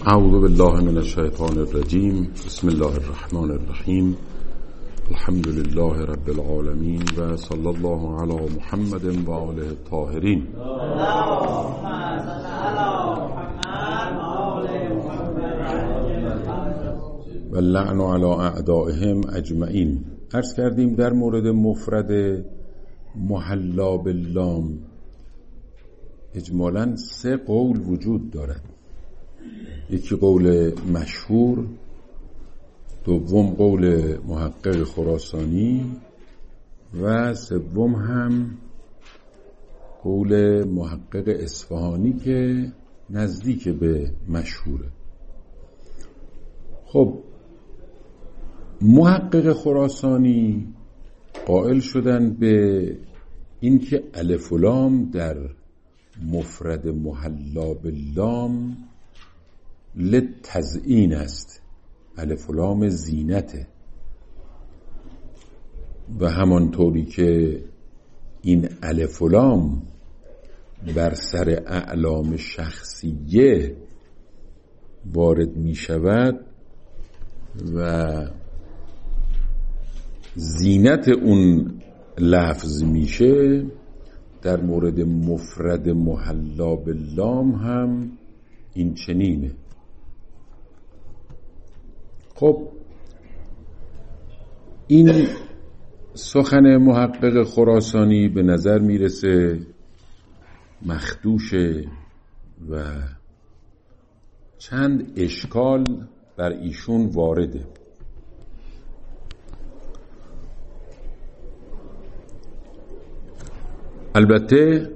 اعوذ بالله من الشیطان الرجیم. بسم الله الرحمن الرحیم. الحمد لله رب العالمین و صلی الله علی محمد و آله الطاهرین. و اللعن علی اعدائهم اجمعین. عرض کردیم در مورد مفرد محلا باللام اجمالاً 3 قول وجود دارد. یکی قول مشهور، دوم قول محقق خراسانی و سوم هم قول محقق اصفهانی که نزدیک به مشهوره. خب محقق خراسانی قائل شدن به اینکه الف و لام در مفرد محلا باللام للتزیین است، الف و لام زینته، و همانطوری که این الف و لام بر سر اعلام شخصیه وارد می شود و زینت اون لفظ میشه، در مورد مفرد محلا باللام هم این چنینه. خب این سخن محقق خراسانی به نظر میرسه مخدوشه و چند اشکال بر ایشون وارده. البته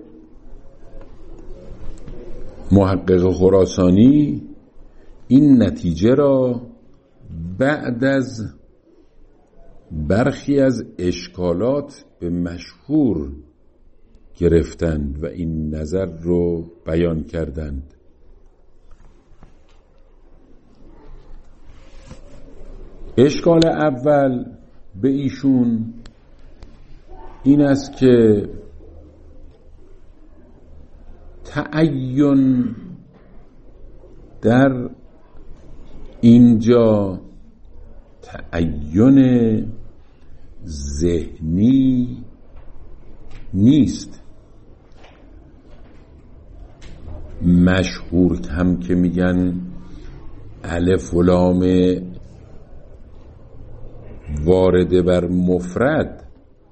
محقق خراسانی این نتیجه را بعد از برخی از اشکالات به مشهور گرفتند و این نظر رو بیان کردند. اشکال اول به ایشون این است که تعین در اینجا تعین ذهنی نیست. مشهور هم که میگن الف و لام وارده بر مفرد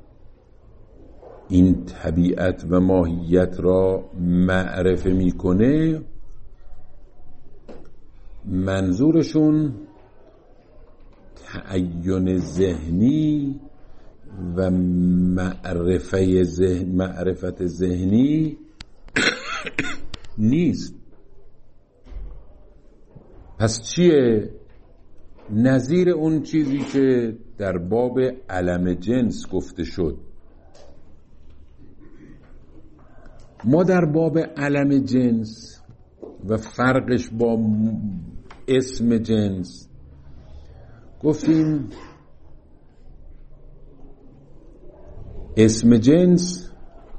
این طبیعت و ماهیت را معرفه میکنه، منظورشون تعین ذهنی و معرفت ذهنی نیست. پس چیه؟ نظیر اون چیزی که در باب علم جنس گفته شد. ما در باب علم جنس و فرقش با اسم جنس گفتیم اسم جنس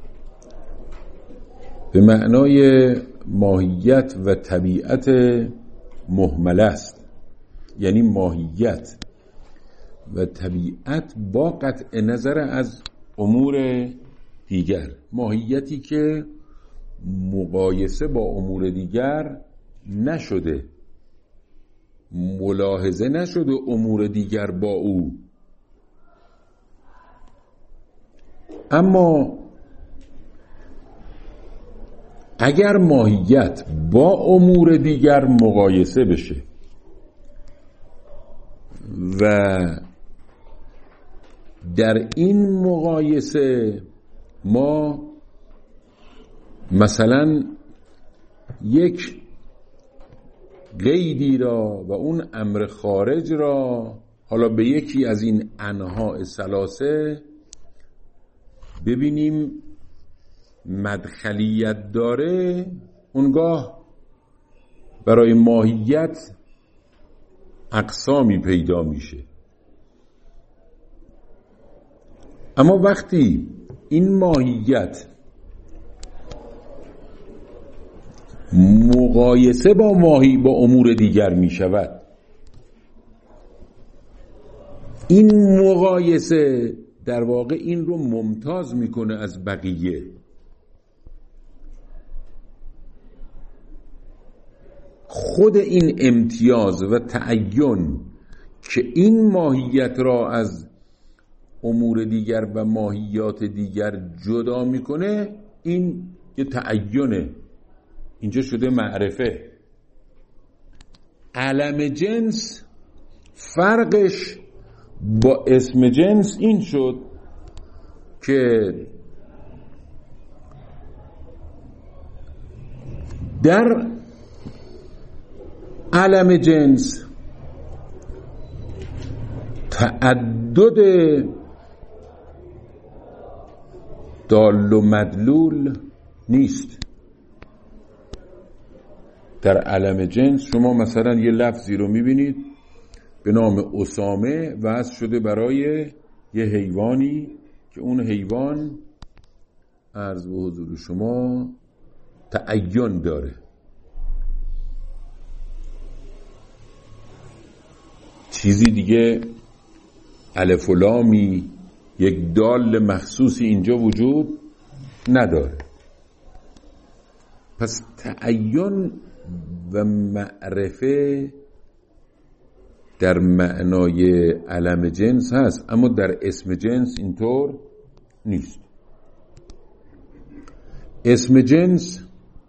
به معنای ماهیت و طبیعت مهمل است، یعنی ماهیت و طبیعت با قطع نظر از امور دیگر، ماهیتی که مقایسه با امور دیگر نشده، ملاحظه نشده امور دیگر با او. اما اگر ماهیت با امور دیگر مقایسه بشه و در این مقایسه ما مثلا یک قیدی را و اون امر خارج را حالا به یکی از این انواع ثلاثه ببینیم مدخلیت داره، اونگاه برای ماهیت اقسامی پیدا میشه. اما وقتی این ماهیت مقایسه با ماهی با امور دیگر می شود. این مقایسه در واقع این رو ممتاز میکنه از بقیه. خود این امتیاز و تعین که این ماهیت را از امور دیگر و ماهیات دیگر جدا میکنه، این یه تعینه، اینجا شده معرفه. علم جنس فرقش با اسم جنس این شد که در علم جنس تعدد دال و مدلول نیست. در علم جنس شما مثلا یه لفظی رو میبینید به نام اسامه وضع شده برای یه حیوانی که اون حیوان عرض به حضور شما تعین داره. چیزی دیگه الف و لامی یک دال مخصوصی اینجا وجود نداره. پس تعین و معرفه در معنای علم جنس هست، اما در اسم جنس اینطور نیست. اسم جنس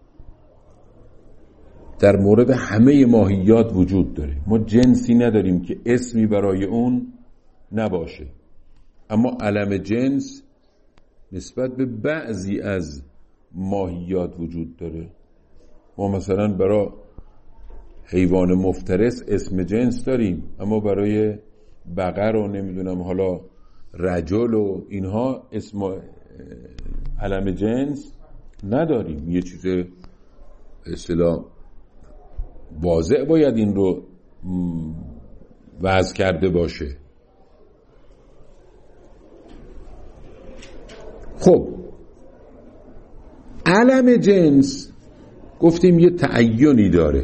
در مورد همه ماهیات وجود داره. ما جنسی نداریم که اسمی برای اون نباشه، اما علم جنس نسبت به بعضی از ماهیات وجود داره. ما مثلا برای حیوان مفترس اسم جنس داریم، اما برای بقر و نمیدونم حالا رجل و اینها اسم علم جنس نداریم. یه چیز اصطلاح واضح باید این رو وضع کرده باشه. خب علم جنس گفتیم یه تعینی داره.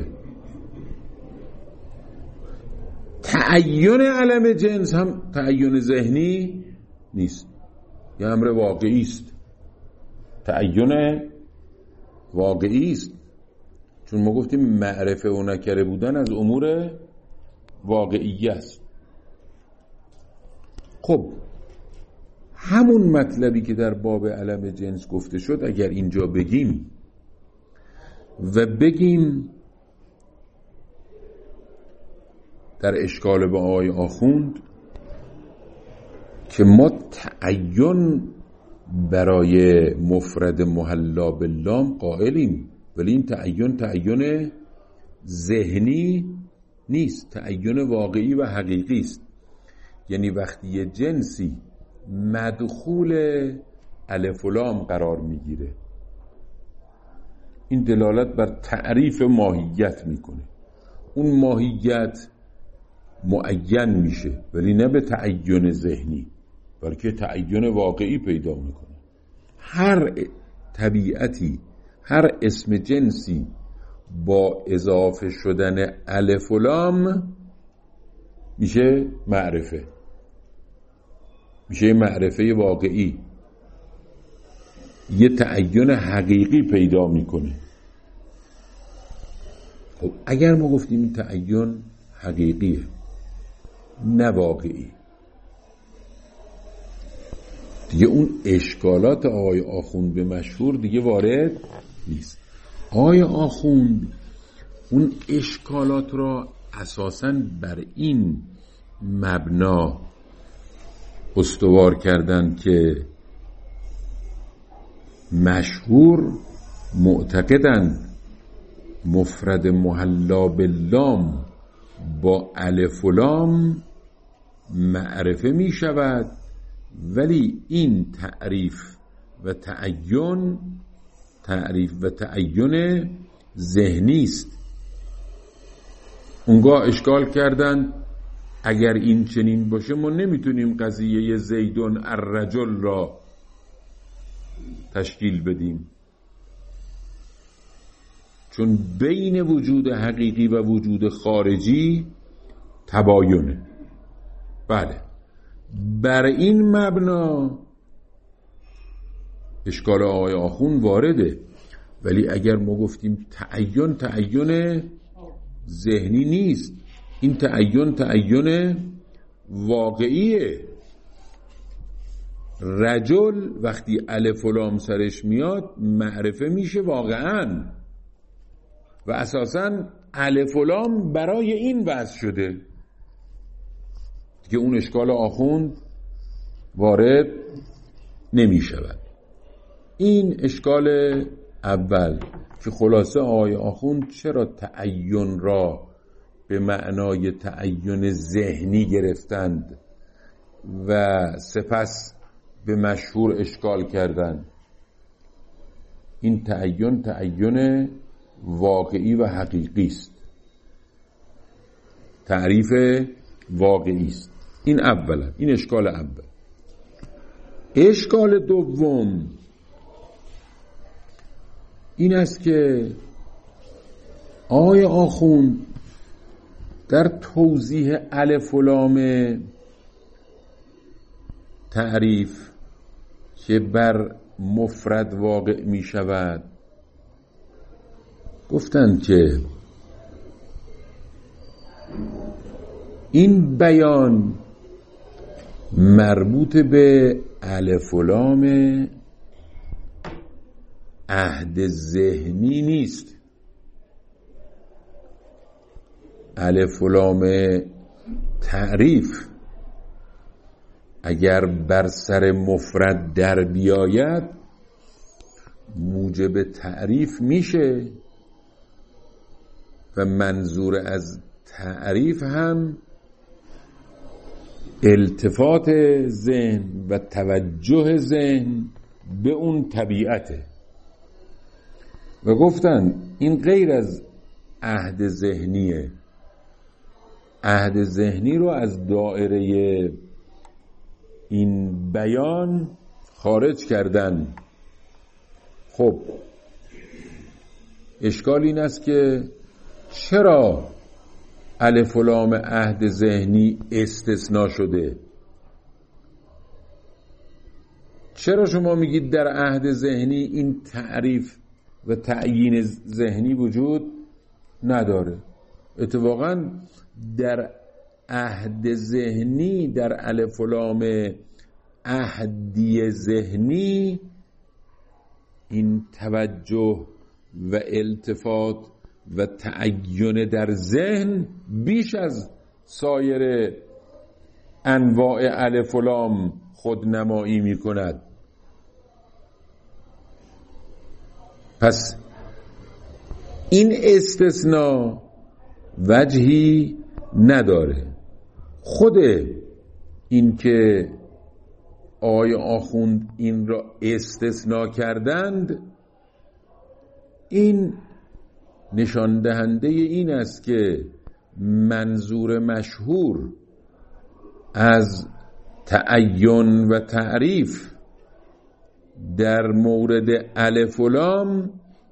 تعین علم جنس هم تعین ذهنی نیست، یه امر واقعی است. تعین واقعی است، چون ما گفتیم معرفه و نکره بودن از امور واقعی است. خب همون مطلبی که در باب علم جنس گفته شد اگر اینجا بگیم و بگیم در اشکال با آقای آخوند که ما تعین برای مفرد محلا باللام قائلیم، ولی این تعین ذهنی نیست، تعین واقعی و حقیقی است. یعنی وقتی یه جنسی مدخول الف و لام قرار میگیره، این دلالت بر تعریف ماهیت میکنه. اون ماهیت معین میشه، ولی نه به تعین ذهنی، بلکه تعین واقعی پیدا میکنه. هر طبیعتی، هر اسم جنسی با اضافه شدن الف و لام میشه معرفه، میشه معرفه واقعی، یه تعین حقیقی پیدا میکنه. خب اگر ما گفتیم این تعین حقیقیه نه واقعی، دیگه اون اشکالات آقای آخوند به مشهور دیگه وارد نیست. آقای آخوند اون اشکالات را اساساً بر این مبنا استوار کردن که مشهور معتقدند مفرد محلا باللام با الف و لام معرفه می شود، ولی این تعریف و تعین ذهنی است. اونگاه اشکال کردند اگر این چنین باشه ما نمیتونیم قضیه زیدون الرجل را تشکیل بدیم، چون بین وجود حقیقی و وجود خارجی تباینه. بله، بر این مبنا اشکال آقای آخوند وارده. ولی اگر ما گفتیم تعین ذهنی نیست، این تعین واقعیه. رجل وقتی الف و لام سرش میاد معرفه میشه واقعا، و اساساً الف و لام برای این وضع شده که اون اشکال آخوند وارد نمیشود. این اشکال اول که خلاصه آقای آخوند چرا تعین را به معنای تعین ذهنی گرفتند و سپس به مشهور اشکال کردند. این تعین واقعی و حقیقی است، تعریف واقعی است. این اولا، این اشکال اول. اشکال دوم این است که آقای آخوند در توضیح الف و لام تعریف که بر مفرد واقع می شود گفتند که این بیان مربوط به الف و لام عهد ذهنی نیست. الف و لام تعریف اگر بر سر مفرد در بیاید موجب تعریف میشه و منظور از تعریف هم التفات ذهن و توجه ذهن به اون طبیعته. و گفتن این غیر از عهد ذهنیه. عهد ذهنی رو از دایره این بیان خارج کردن. خب اشکال این است که چرا الف و لام عهد ذهنی استثناء شده؟ چرا شما میگید در عهد ذهنی این تعریف و تعیین ذهنی وجود نداره؟ اتفاقا در عهد ذهنی، در الف و لام عهدی ذهنی این توجه و التفات و تعین در ذهن بیش از سایر انواع الف و لام خودنمایی می کند. پس این استثناء وجهی نداره. خود این که آقای آخوند این را استثناء کردند این نشان دهنده این است که منظور مشهور از تعین و تعریف در مورد الف و لام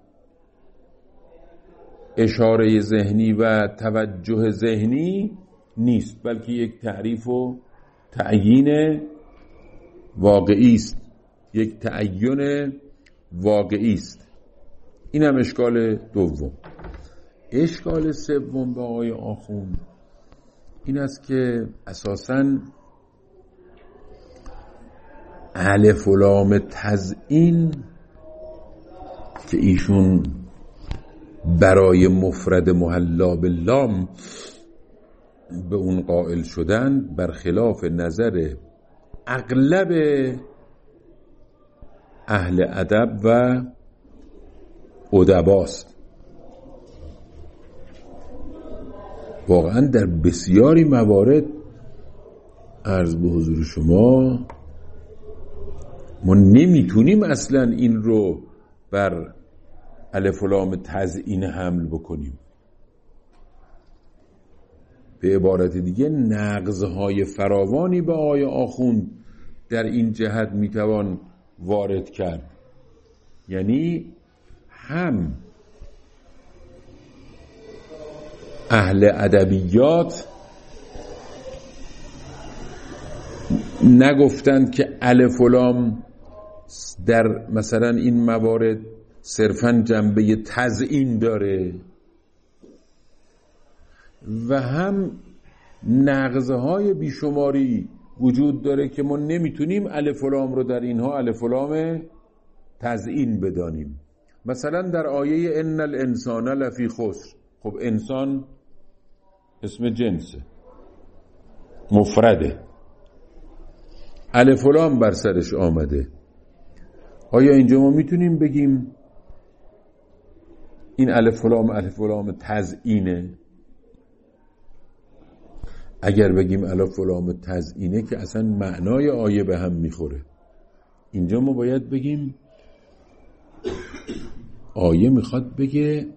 اشاره ذهنی و توجه ذهنی نیست، بلکه یک تعریف و تعیین واقعی است، یک تعین واقعی است. این هم اشکال دوم. اشکال سوم به آقای آخوند این است که اساساً الف و لام تزیین که ایشون برای مفرد محلا باللام به اون قائل شدن برخلاف نظر اغلب اهل ادب و ادباست. واقعا در بسیاری موارد عرض به حضور شما ما نمیتونیم اصلا این رو بر الف و لام تزیین حمل بکنیم. به عبارت دیگه نقض‌های فراوانی به آقای آخوند در این جهت میتوان وارد کرد. یعنی هم اهل ادبیات نگفتند که الف و لام در مثلا این موارد صرفاً جنبه تزیین داره و هم نقض‌های بیشماری وجود داره که ما نمیتونیم الف و لام رو در اینها الف و لام تزیین بدانیم. مثلا در آیه ان الانسان لفی خسر، خب انسان اسم جنسه، مفرده، الف و لام بر سرش آمده. آیا اینجا ما میتونیم بگیم این الف و لام تزیینه؟ اگر بگیم الف و لام تزیینه که اصلا معنای آیه به هم میخوره. اینجا ما باید بگیم آیه میخواد بگه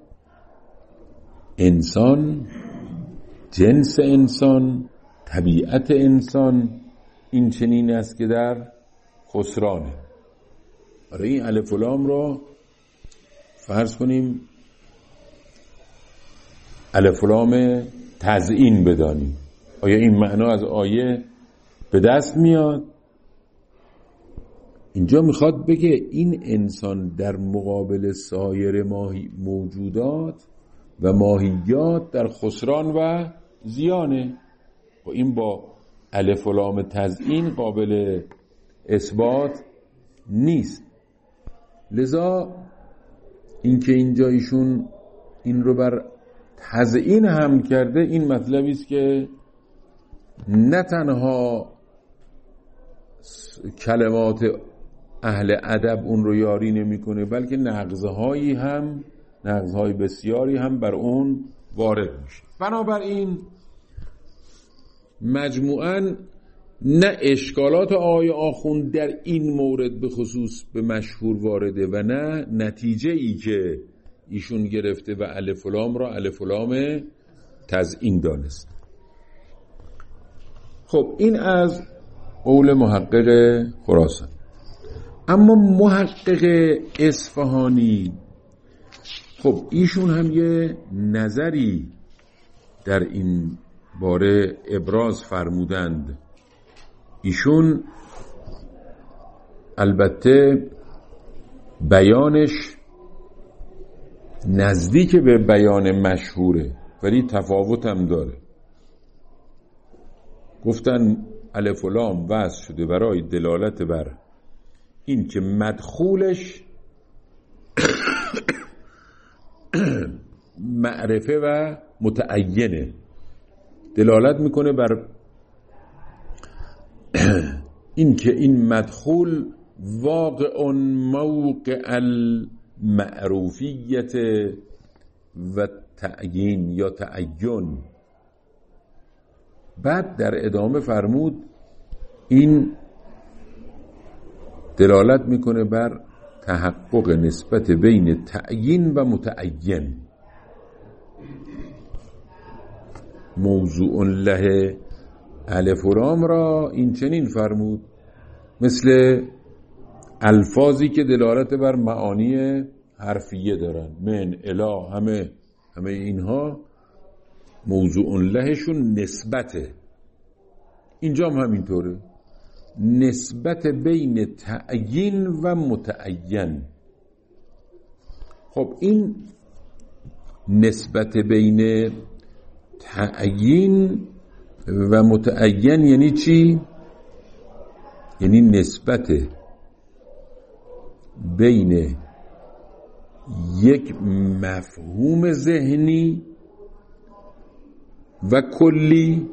انسان، جنس انسان، طبیعت انسان این چنین است که در خسرانه. آره این الف و لام رو فرض کنیم الف و لام تزیین بدانیم، آیا این معنا از آیه به دست میاد؟ اینجا میخواد بگه این انسان در مقابل سایر موجودات و ماهیات در خسران و زیانه. و این با الف و لام تزیین قابل اثبات نیست. لذا اینکه اینجا ایشون این رو بر تزیین هم کرده، این مطلبی است که نه تنها کلمات اهل ادب اون رو یاری نمیکنه، بلکه نقض‌های بسیاری هم بر اون وارد میشه. بنابراین مجموعاً نه اشکالات آقای آخوند در این مورد به خصوص به مشهور وارده و نه نتیجه ای که ایشون گرفته و الف و لام را الف و لام تزیین دانست. خب این از قول محقق خراسان. اما محقق اصفهانی خب ایشون هم یه نظری در این باره ابراز فرمودند. ایشون البته بیانش نزدیک به بیان مشهوره ولی تفاوت هم داره. گفتن الف و لام وضع شده برای دلالت بر این که مدخولش معرفه و متعینه، دلالت میکنه بر این که این مدخول واقع موقع المعروفیت و تعیین یا تعین. بعد در ادامه فرمود این دلالت میکنه بر تحقق نسبت بین تعیین و متعین. موضوع له الف و لام را این چنین فرمود مثل الفاظی که دلالت بر معانی حرفیه دارن، من، اله، همه اینها موضوع لهشون نسبته. اینجا هم همینطوره، نسبت بین تعیین و متعین. خب این نسبت بین تعیین و متعین یعنی چی؟ یعنی نسبت بین یک مفهوم ذهنی و کلی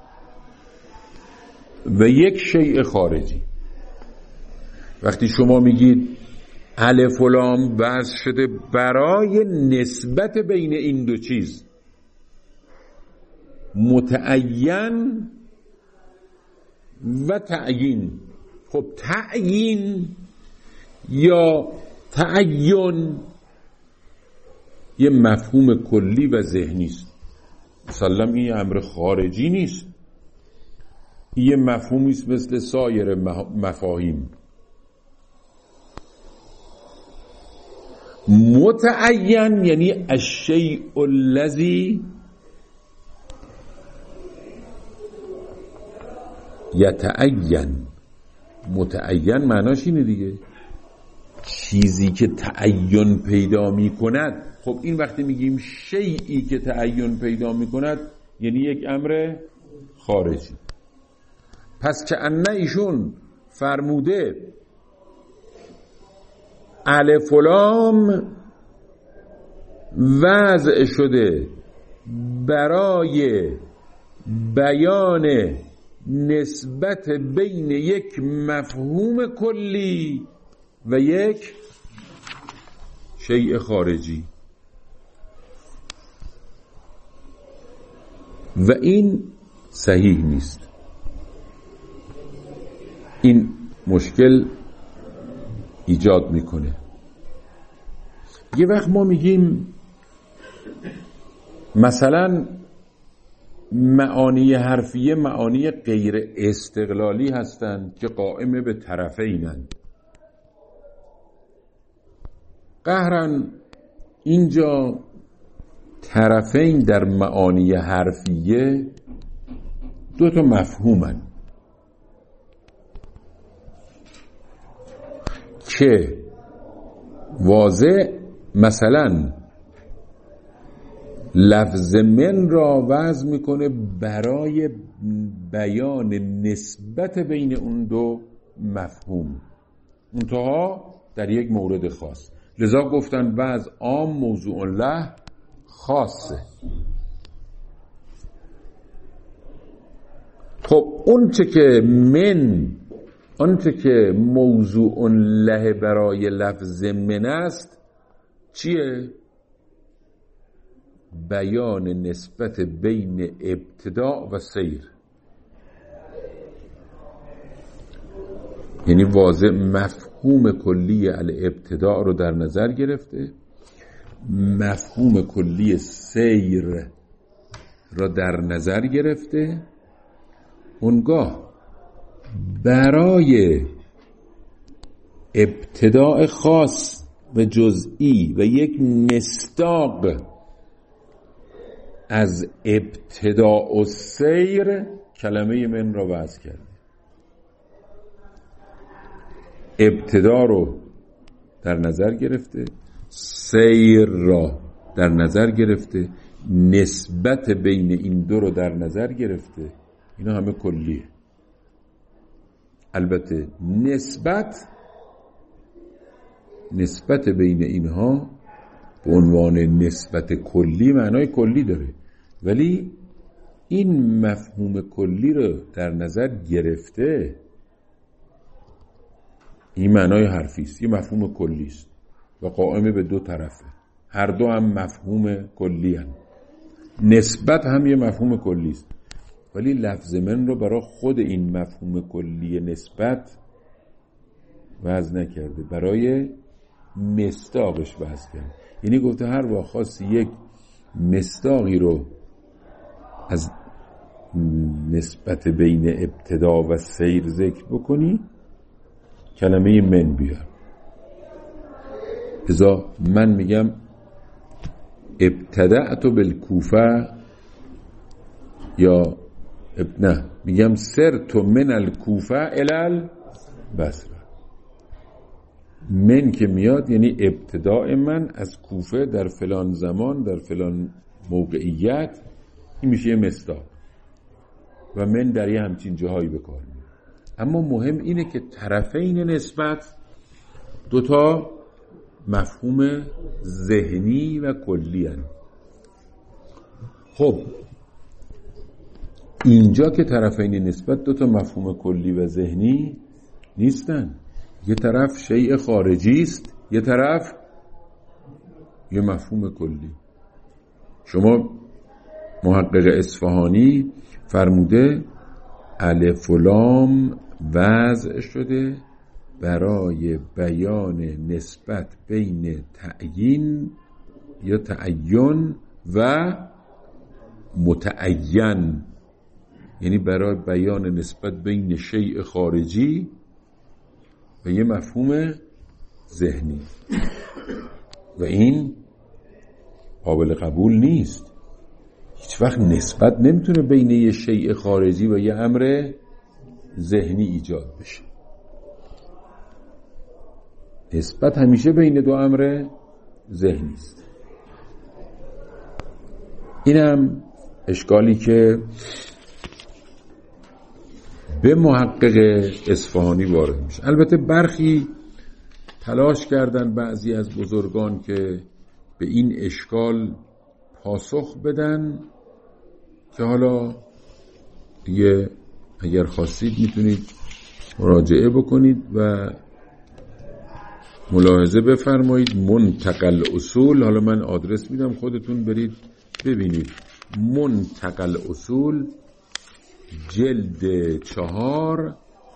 و یک شیء خارجی. وقتی شما میگید الف و لام وضع شده برای نسبت بین این دو چیز، متعین و تعیین. خب تعیین یا تعین یه مفهوم کلی و ذهنی است، مسلم این امر خارجی نیست، یه مفهومی است مثل سایر مفاهیم. متعین یعنی الشیء الذی یتعین، متعین معناش اینه دیگه، چیزی که تعین پیدا می کند. خب این وقتی میگیم شیئی که تعین پیدا می کند یعنی یک امر خارجی. پس که انه ایشون فرموده الف و لام وضع شده برای بیان نسبت بین یک مفهوم کلی و یک شیء خارجی، و این صحیح نیست. این مشکل ایجاد میکنه. یه وقت ما میگیم مثلا معانی حرفیه معانی غیر استقلالی هستند که قائم به طرفینند. قهرن اینجا طرفین در معانی حرفیه دو تا مفهومن که واضح مثلا لفظ من را وضع میکنه برای بیان نسبت بین اون دو مفهوم، منتها در یک مورد خاص. لذا گفتن وضع عام موضوع له خاصه. خب اون چه که آنچه که موضوع له برای لفظ من است چیه؟ بیان نسبت بین ابتداء و سیر. یعنی واضح مفهوم کلی الابتداء رو در نظر گرفته، مفهوم کلی سیر رو در نظر گرفته، اونگاه برای ابتداء خاص و جزئی و یک مصداق از ابتداء و سیر کلمه من را وضع کرد. ابتدا رو در نظر گرفته، سیر را در نظر گرفته، نسبت بین این دو رو در نظر گرفته. اینا همه کلیه. البته نسبت بین اینها به عنوان نسبت کلی معنای کلی داره، ولی این مفهوم کلی رو در نظر گرفته. این معنای حرفی است، یه مفهوم کلی است و قائم به دو طرفه، هر دو هم مفهوم کلی هستند. نسبت هم یه مفهوم کلی است، ولی لفظ من رو برای خود این مفهوم کلی نسبت وضع نکرده، برای مصداقش وضع کرده. یعنی گفته هر وقت خواستی یک مصداقی رو از نسبت بین ابتدا و سیر ذکر بکنی کلمه من بیار. ازا من میگم ابتدأت بالکوفه، یا نه میگم سرت من الکوفه الی البصره. من که میاد یعنی ابتداء من از کوفه در فلان زمان در فلان موقعیت، این میشه مصداق و من در یه همچین جاهایی بکار میاد. اما مهم اینه که طرفین نسبت دوتا مفهوم ذهنی و کلی هستند. خب اینجا که طرفین نسبت دوتا مفهوم کلی و ذهنی نیستن، یه طرف شیء خارجی است، یه طرف یه مفهوم کلی. شما محقق اصفهانی فرموده الف و لام وضع شده برای بیان نسبت بین تعیین یا تعین و متعین، یعنی برای بیان نسبت بین شیء خارجی و یه مفهوم ذهنی، و این قابل قبول نیست. هیچ وقت نسبت نمیتونه بین یه شیء خارجی و یه امر ذهنی ایجاد بشه. نسبت همیشه بین دو امر ذهنی است. اینم اشکالی که به محقق اصفهانی وارد میشه. البته برخی تلاش کردن بعضی از بزرگان که به این اشکال پاسخ بدن که حالا دیگه اگر خواستید میتونید مراجعه بکنید و ملاحظه بفرمایید. منتقل اصول، حالا من آدرس میدم خودتون برید ببینید. منتقل اصول جلد 4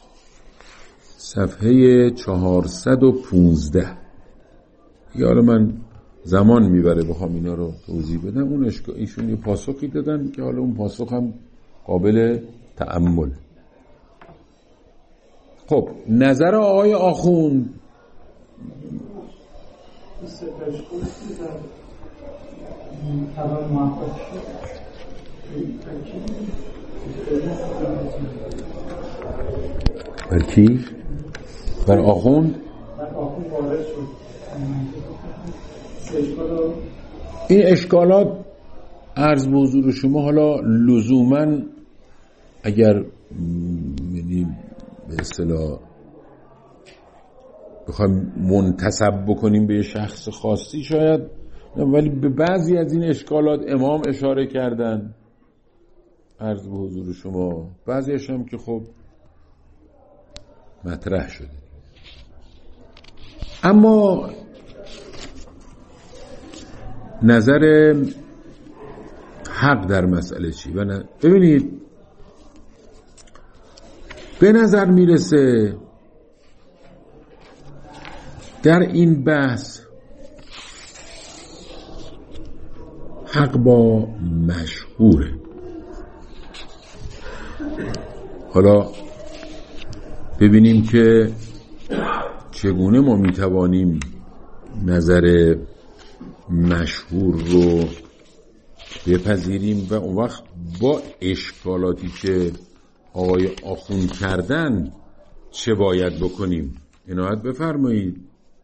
صفحه 415. حالا من زمان میبره بخوام اینا رو توضیح بدم. اون ایشون یه پاسخی دادن که حالا اون پاسخ هم قابل تأمل. خب نظر آقای آخوند بر کی؟ بر آخوند؟ این اشکالات عرض به حضور شما حالا لزوماً اگر به اصطلاح بخوایم منتسب بکنیم به شخص خاصی شاید، ولی به بعضی از این اشکالات امام اشاره کردن عرض به حضور شما، بعضیش هم که خب مطرح شده. اما نظر حق در مسئله چی؟ ببینید به نظر میرسه در این بحث حق با مشهوره. حالا ببینیم که چگونه ما میتوانیم نظر مشهور رو بپذیریم و اون وقت با اشکالاتی که آقای آخوند کردن چه باید بکنیم. عنایت بفرمایید.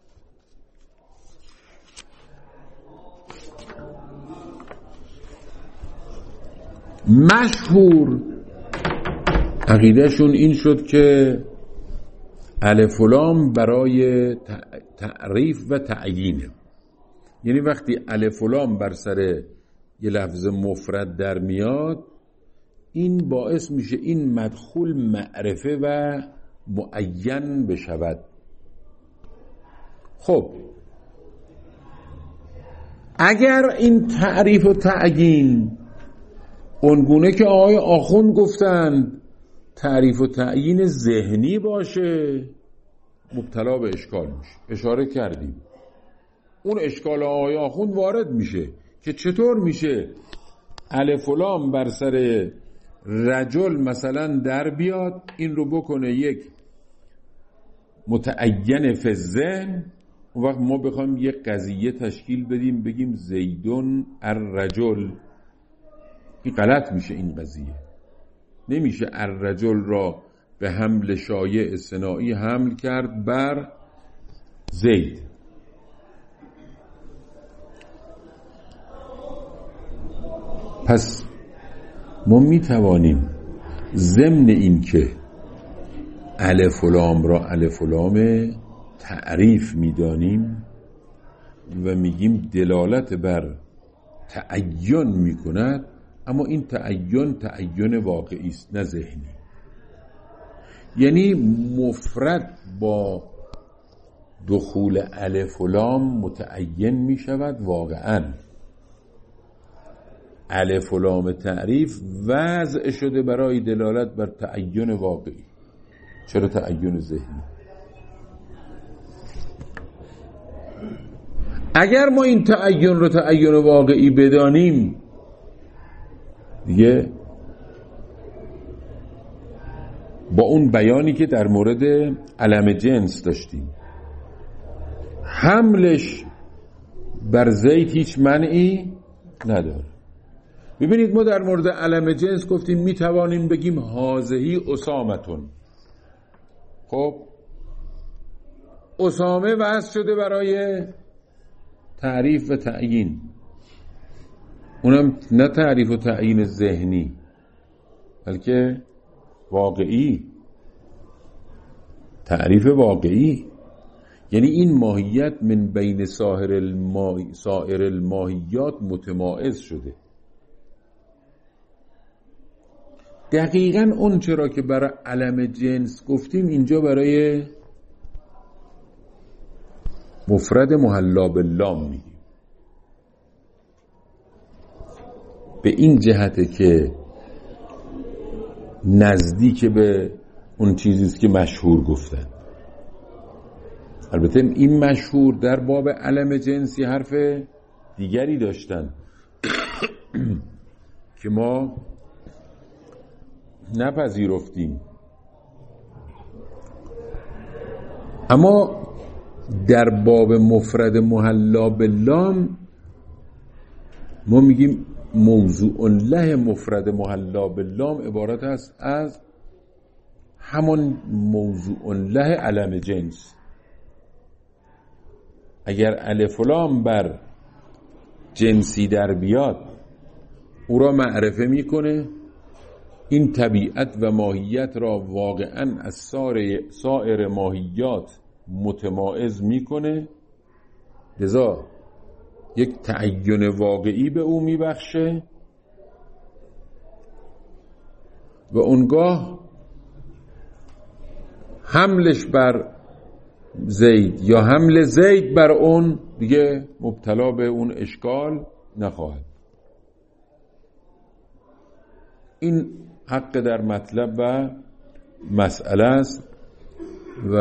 مشهور عقیدهشون این شد که الف و لام برای تعریف و تعیینه. یعنی وقتی الف و لام بر سر یه لفظ مفرد در میاد، این باعث میشه این مدخول معرفه و معین بشود. خب اگر این تعریف و تعیین اونگونه که آقای آخوند گفتند تعریف و تعیین ذهنی باشه، مبتلا به اشکال میشه. اشاره کردیم اون اشکال آقای آخوند وارد میشه که چطور میشه الف و لام بر سر رجل مثلا در بیاد، این رو بکنه یک متعین فی الذهن. اون وقت ما بخوایم یک قضیه تشکیل بدیم بگیم زیدون الرجل، این غلط میشه. این قضیه نمیشه الرجل را به حمل شایع صناعی حمل کرد بر زید. پس ما میتوانیم ضمن این که الف و لام را الف و لام تعریف میدانیم و میگیم دلالت بر تعین میکند، اما این تعین واقعی است نه ذهنی. یعنی مفرد با دخول الف و لام متعین میشود واقعا. الف و لام تعریف وضع شده برای دلالت بر تعین واقعی. چرا تعین ذهنی؟ اگر ما این تعین رو تعین واقعی بدانیم دیگه با اون بیانی که در مورد علم جنس داشتیم حملش بر زید هیچ منعی نداره. ببینید ما در مورد علم جنس گفتیم میتوانیم بگیم هازهی اسامتون، خب اسامه وضع شده برای تعریف و تعیین، اونم نه تعریف و تعیین ذهنی بلکه واقعی، تعریف واقعی. یعنی این ماهیت من بین سایر الماهیات متمایز شده. دقیقاً اون چرا که برای علم جنس گفتیم اینجا برای مفرد محلا باللام میگیم، به این جهته که نزدیک به اون چیزیست که مشهور گفتن. البته این مشهور در باب علم جنسی حرف دیگری داشتن که ما نپذیرفتیم، اما در باب مفرد محلا باللام ما میگیم موضوع له مفرد محلا باللام عبارت است از همون موضوع له علم جنس. اگر الف و لام بر جنسی در بیاد او را معرفه میکنه، این طبیعت و ماهیت را واقعا از سایر ماهیات متمایز میکنه، لذا یک تعین واقعی به او میبخشه و اونگاه حملش بر زید یا حمل زید بر اون دیگه مبتلا به اون اشکال نخواهد. این حق در مطلب و مسئله است و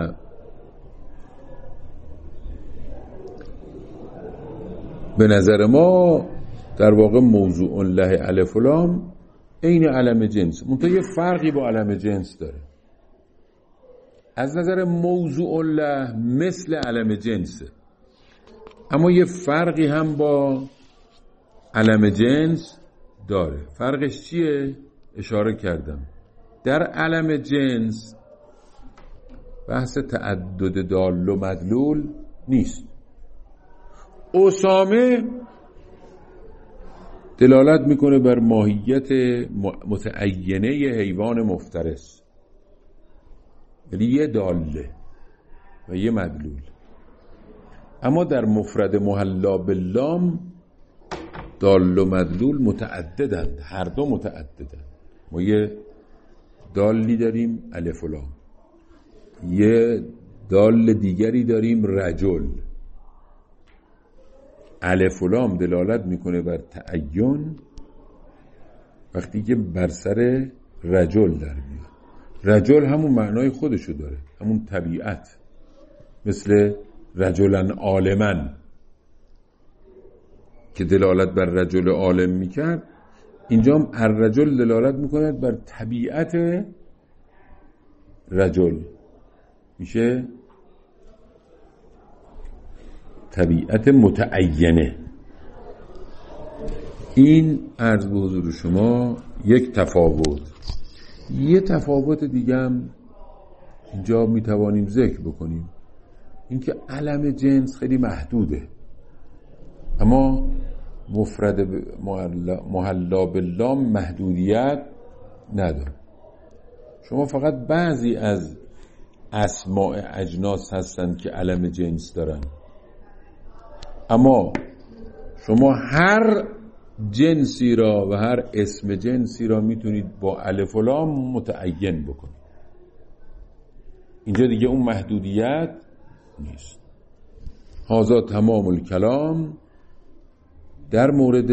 به نظر ما در واقع موضوع له الف و لام عین علم جنس، منتها یه فرقی با علم جنس داره. از نظر موضوع له مثل علم جنسه، اما یه فرقی هم با علم جنس داره. فرقش چیه؟ اشاره کردم. در علم جنس بحث تعدد دال و مدلول نیست. اسامه دلالت میکنه بر ماهیت متعینه حیوان مفترس، یعنی یه داله و یه مدلول. اما در مفرد محلا باللام دال و مدلول متعددند، هر دو متعددند. ما یه دالی داریم الف و لام، یه دال دیگری داریم رجل. الف و لام دلالت میکنه بر تعین وقتی که بر سر رجل در میاد. رجل همون معنای خودشو داره، همون طبیعت، مثل رجلن عالمن که دلالت بر رجل عالم میکرد، اینجا هم الرجل دلالت میکند بر طبیعت رجل، میشه طبیعت متعینه. این عرض به حضور شما یک تفاوت. یه تفاوت دیگه هم اینجا میتوانیم ذکر بکنیم، اینکه علم جنس خیلی محدوده، اما مفرد محلا باللام محدودیت نداره. شما فقط بعضی از اسماء اجناس هستند که علم جنس دارن، اما شما هر جنسی را و هر اسم جنسی را میتونید با الف و لام متعین بکنید. اینجا دیگه اون محدودیت نیست. هذا تمام الکلام در مورد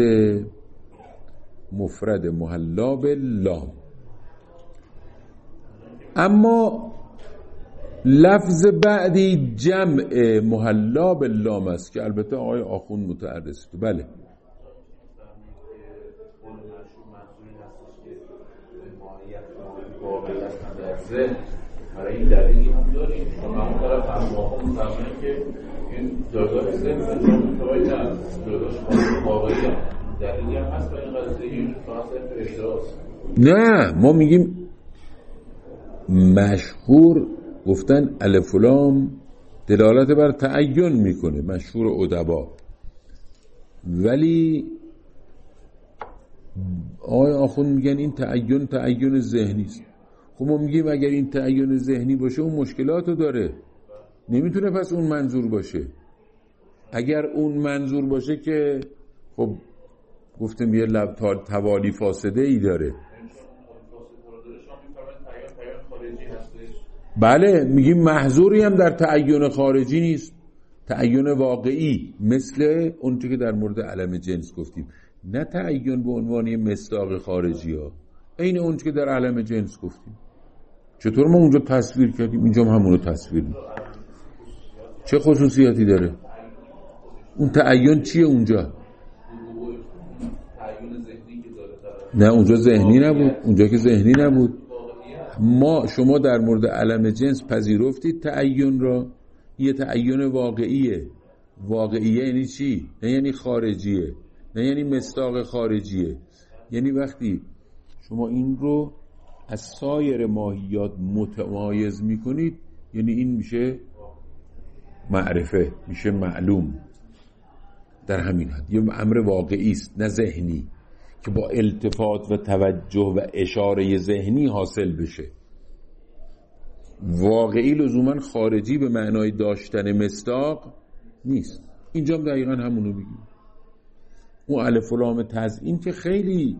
مفرد محلا باللام. اما لفظ بعدی جمع محلا باللام است که البته آقای آخوند متعرض تو. بله برای این دلیلی هم داریم. شما هم طرف هم آخوند فرمایید که این داداش زمزن چون متوجه داداش واقعی هم دلیلی هم هست برای این قضیه، این فقط اشتراست. نه، ما میگیم مشهور گفتن الف و لام دلالت بر تعین میکنه، مشهور ادبا، ولی آقای آخوند میگن این تعین ذهنی است. خب ما میگیم اگر این تعین ذهنی باشه اون مشکلاتو داره، نمیتونه پس اون منظور باشه. اگر اون منظور باشه که خب گفتم یه توالی فاسده ای داره. بله میگیم محظوری هم در تعین خارجی نیست، تعین واقعی، مثل اون چیزی که در مورد علم جنس گفتیم، نه تعین به عنوان مصداق خارجی ها، این اون چیزی که در علم جنس گفتیم. چطور ما اونجا تصویر کردیم اینجا هم همونو تصویر میکنیم؟ چه خصوصیاتی داره اون تعین؟ چیه اونجا؟ نه اونجا ذهنی نبود، اونجا که ذهنی نبود. شما در مورد علم جنس پذیرفتید تعین را، یه تعین واقعیه. واقعیه یعنی چی؟ نه یعنی خارجیه، نه یعنی مصداق خارجیه، یعنی وقتی شما این رو از سایر ماهیات متمایز میکنید، یعنی این میشه معرفه، میشه معلوم. در همین حد یه امر واقعی است، نه ذهنی که با التفات و توجه و اشاره ذهنی حاصل بشه. واقعی لزوما خارجی به معنای داشتن مصداق نیست. اینجا هم دقیقا همونو بگیم. اون الف و لام تزیین که خیلی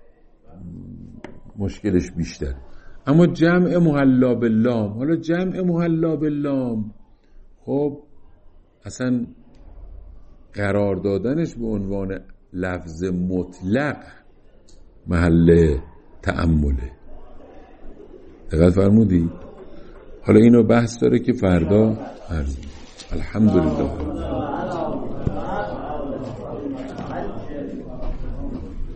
مشکلش بیشتر، اما جمع محلا باللام، حالا جمع محلا باللام خب اصلا قرار دادنش به عنوان لفظ مطلق محل تأمله. دقت فرمودی؟ حالا اینو بحث داره که فردا عرض. الحمدلله.